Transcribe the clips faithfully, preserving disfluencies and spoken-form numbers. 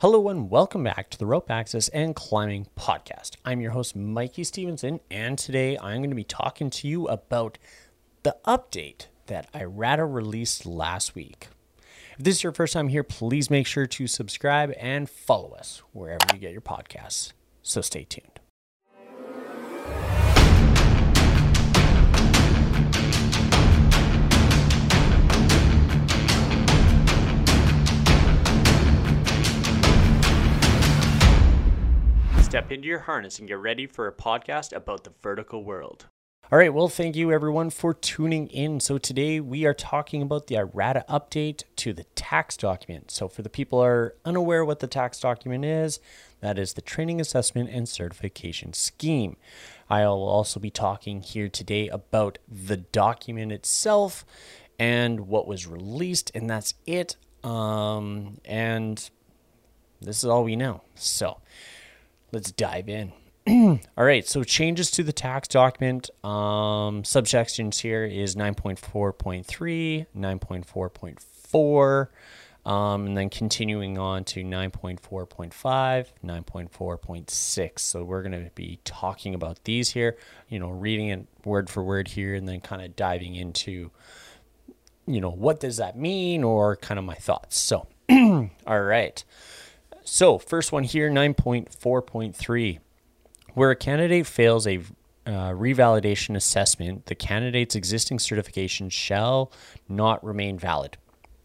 Hello and welcome back to the Rope Access and Climbing Podcast. I'm your host, Mikey Stevenson, and today I'm going to be talking to you about the update that IRADA released last week. If this is your first time here, please make sure to subscribe and follow us wherever you get your podcasts. So stay tuned. Step into your harness and get ready for a podcast about the vertical world. All right, well, thank you everyone for tuning in. So today we are talking about the IRADA update to the tax document. So for the people who are unaware what the tax document is, that is the Training Assessment and Certification Scheme. I'll also be talking here today about the document itself and what was released, and that's it. Um, and this is all we know. So let's dive in. All right, so changes to the tax document. Um, subsections here is nine point four point three, nine point four point four, um, and then continuing on to nine point four point five, nine point four point six. So we're going to be talking about these here, you know, reading it word for word here, and then kind of diving into, you know, what does that mean, or kind of my thoughts. So, all right. So first one here, nine point four point three. Where a candidate fails a uh, revalidation assessment, the candidate's existing certification shall not remain valid.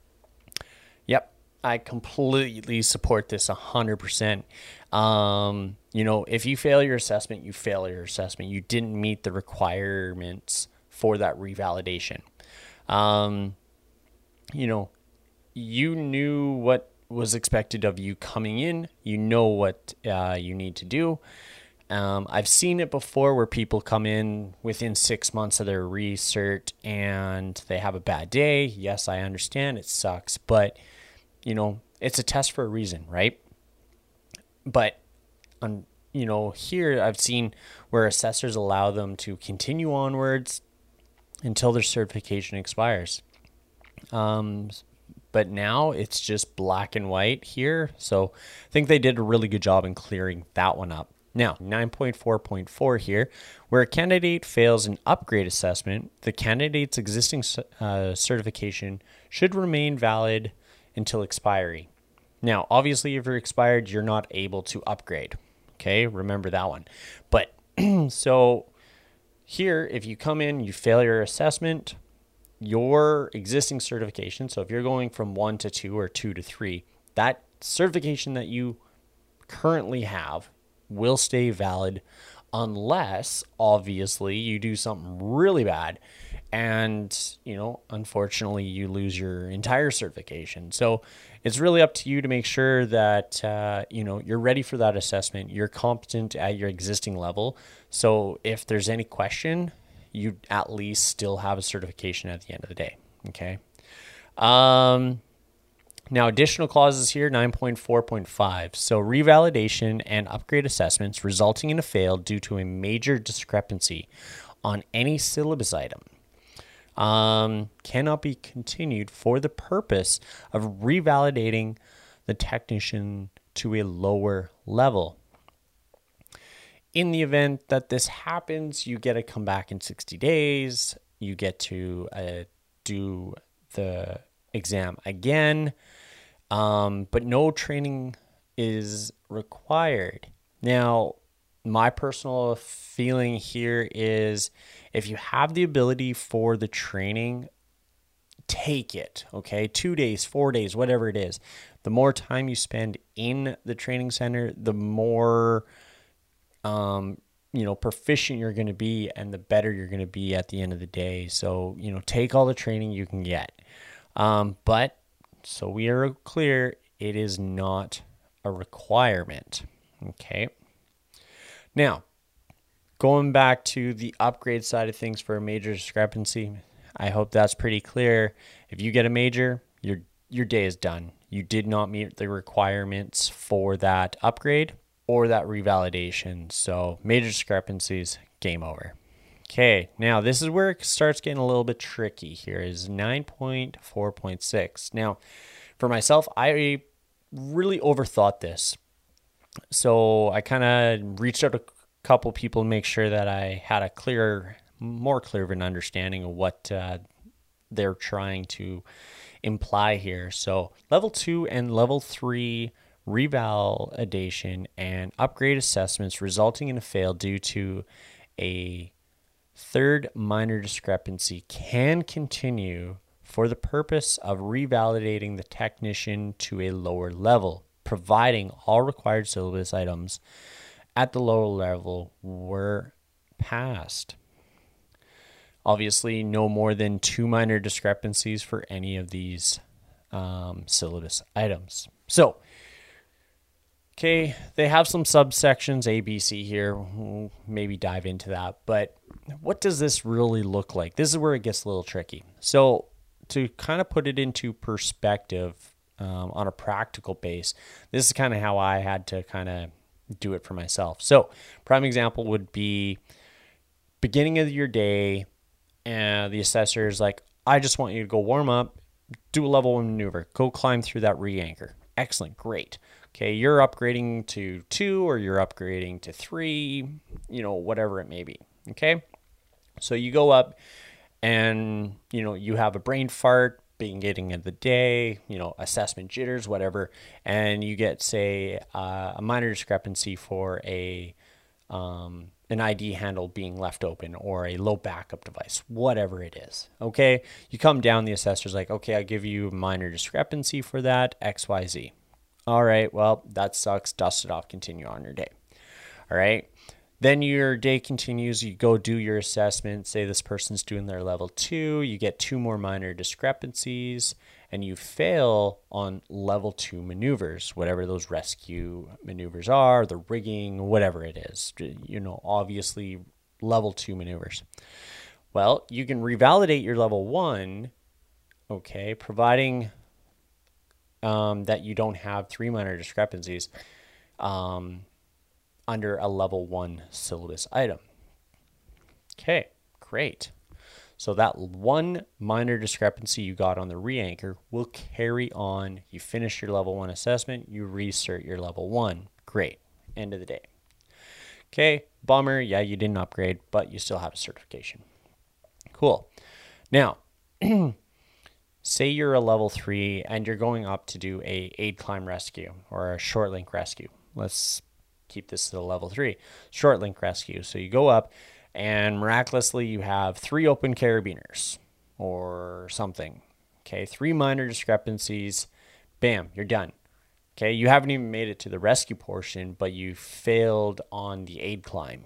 Yep, I completely support this one hundred percent. Um, you know, if you fail your assessment, you fail your assessment. You didn't meet the requirements for that revalidation. Um, you know, you knew what was expected of you coming in. You know what uh, you need to do. Um, I've seen it before where people come in within six months of their recert and they have a bad day. Yes, I understand it sucks, but you know, it's a test for a reason, right? But on, you know, here I've seen where assessors allow them to continue onwards until their certification expires. Um, but now it's just black and white here. So I think they did a really good job in clearing that one up. Now, nine point four point four here, where a candidate fails an upgrade assessment, the candidate's existing uh, certification should remain valid until expiry. Now, obviously, if you're expired, you're not able to upgrade. Okay, remember that one. But so here, if you come in, you fail your assessment, your existing certification, so if you're going from one to two or two to three, that certification that you currently have will stay valid unless obviously you do something really bad and, you know, unfortunately you lose your entire certification. So it's really up to you to make sure that, uh, you know, you're ready for that assessment. You're competent at your existing level. So if there's any question, you at least still have a certification at the end of the day. Okay. Um, Now, additional clauses here, nine point four point five. So revalidation and upgrade assessments resulting in a fail due to a major discrepancy on any syllabus item um, cannot be continued for the purpose of revalidating the technician to a lower level. In the event that this happens, you get to come back in sixty days. You get to uh, do the exam again. Um, but no training is required. Now, my personal feeling here is if you have the ability for the training, take it, okay? Two days, four days, whatever it is. The more time you spend in the training center, the more, um, you know, proficient you're going to be and the better you're going to be at the end of the day. So, you know, take all the training you can get. Um, but So we are clear, it is not a requirement, okay? Now, going back to the upgrade side of things for a major discrepancy, I hope that's pretty clear. If you get a major, your your day is done. You did not meet the requirements for that upgrade or that revalidation. So major discrepancies, game over. Okay, now this is where it starts getting a little bit tricky here, is nine point four point six. Now, for myself, I really overthought this. So I kind of reached out to a couple people to make sure that I had a clear, more clear of an understanding of what uh, they're trying to imply here. So level two and level three revalidation and upgrade assessments resulting in a fail due to a third minor discrepancy can continue for the purpose of revalidating the technician to a lower level, providing all required syllabus items at the lower level were passed. Obviously, no more than two minor discrepancies for any of these um, syllabus items. So, okay, they have some subsections A, B, C here. We'll maybe dive into that. But what does this really look like? This is where it gets a little tricky. So to kind of put it into perspective um, on a practical base, this is kind of how I had to kind of do it for myself. So prime example would be beginning of your day, and the assessor is like, I just want you to go warm up, do a level one maneuver, go climb through that re-anchor. Excellent, great. Okay, you're upgrading to two or you're upgrading to three, you know, whatever it may be. Okay, so you go up and, you know, you have a brain fart, beginning of the day, you know, assessment jitters, whatever, and you get, say, uh, a minor discrepancy for a um, an I D handle being left open or a low backup device, whatever it is. Okay, you come down, the assessor's like, okay, I'll give you a minor discrepancy for that, X Y Z. All right, well, that sucks. Dust it off, continue on your day. All right. Then your day continues. You go do your assessment. Say this person's doing their level two. You get two more minor discrepancies and you fail on level two maneuvers, whatever those rescue maneuvers are, the rigging, whatever it is. You know, obviously level two maneuvers. Well, you can revalidate your level one, okay, providing Um, that you don't have three minor discrepancies um, under a level one syllabus item. Okay, great. So that one minor discrepancy you got on the re-anchor will carry on. You finish your level one assessment, you recert your level one. Great, end of the day. Okay, bummer, yeah, you didn't upgrade, but you still have a certification. Cool. Now, say you're a level three and you're going up to do a aid climb rescue or a short link rescue. Let's keep this to the level three. Short link rescue. So you go up and miraculously you have three open carabiners or something. Okay, three minor discrepancies. Bam, you're done. Okay, you haven't even made it to the rescue portion, but you failed on the aid climb.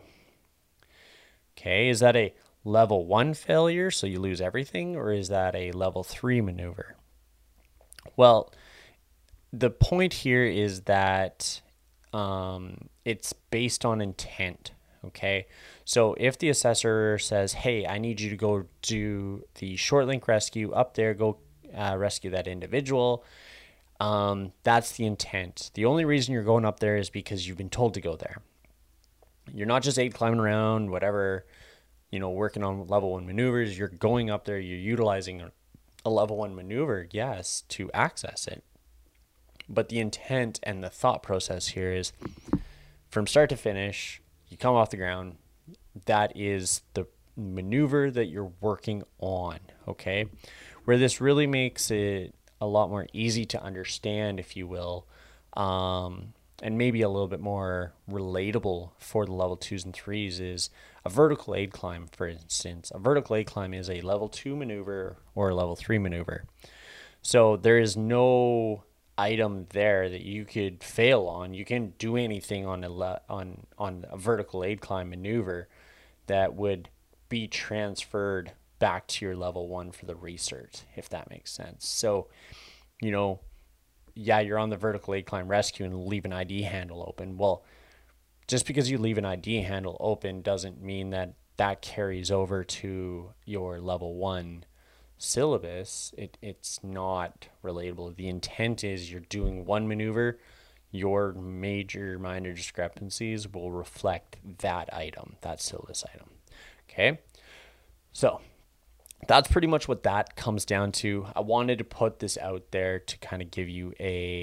Okay, is that a level one failure, so you lose everything, or is that a level three maneuver? Well, the point here is that um, it's based on intent, okay? So if the assessor says, hey, I need you to go do the short link rescue up there, go uh, rescue that individual, um, that's the intent. The only reason you're going up there is because you've been told to go there. You're not just aid climbing around, whatever, you know, working on level one maneuvers. You're going up there, you're utilizing a level one maneuver, yes, to access it. But the intent and the thought process here is from start to finish, you come off the ground, that is the maneuver that you're working on, okay? Where this really makes it a lot more easy to understand, if you will, um, and maybe a little bit more relatable for the level twos and threes is a vertical aid climb, for instance. A vertical aid climb is a level two maneuver or a level three maneuver. So there is no item there that you could fail on. You can do anything on a le- on on a vertical aid climb maneuver that would be transferred back to your level one for the recert, if that makes sense. So, you know, yeah, you're on the vertical aid climb rescue and leave an I D handle open. Well, just because you leave an I D handle open doesn't mean that that carries over to your level one syllabus. It it's not relatable. The intent is you're doing one maneuver, your major minor discrepancies will reflect that item, that syllabus item. Okay, so that's pretty much what that comes down to. I wanted to put this out there to kind of give you a,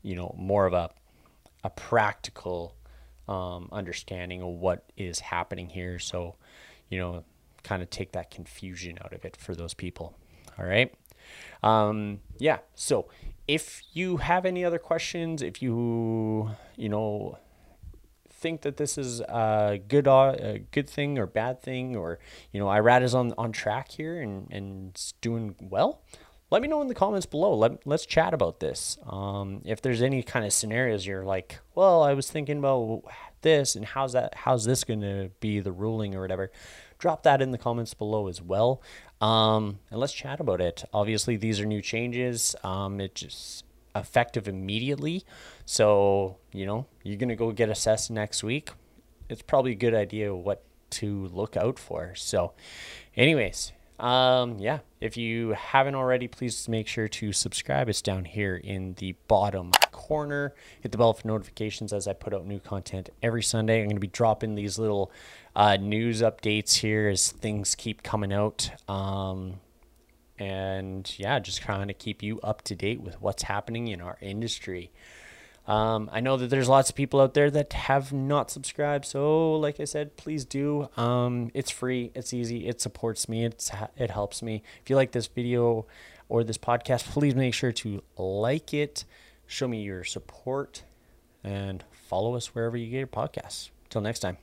you know, more of a, a practical um, understanding of what is happening here. So, you know, kind of take that confusion out of it for those people. All right. Um, yeah. So if you have any other questions, if you, you know, think that this is a good, uh, a good thing or bad thing, or, you know, IRAD is on, on track here and, and it's doing well, let me know in the comments below. Let, let's chat about this. Um, if there's any kind of scenarios you're like, well, I was thinking about this and how's that, how's this going to be the ruling or whatever, drop that in the comments below as well. Um, and let's chat about it. Obviously these are new changes. Um, it just effective immediately. So, you know, you're going to go get assessed next week. It's probably a good idea what to look out for. So anyways, um, yeah, if you haven't already, please make sure to subscribe. It's down here in the bottom corner. Hit the bell for notifications as I put out new content every Sunday. I'm going to be dropping these little uh, news updates here as things keep coming out. Um, and yeah, just kind of keep you up to date with what's happening in our industry. Um, I know that there's lots of people out there that have not subscribed. So like I said, please do. Um, it's free. It's easy. It supports me. It's, it helps me. If you like this video or this podcast, please make sure to like it, show me your support, and follow us wherever you get your podcasts. Till next time.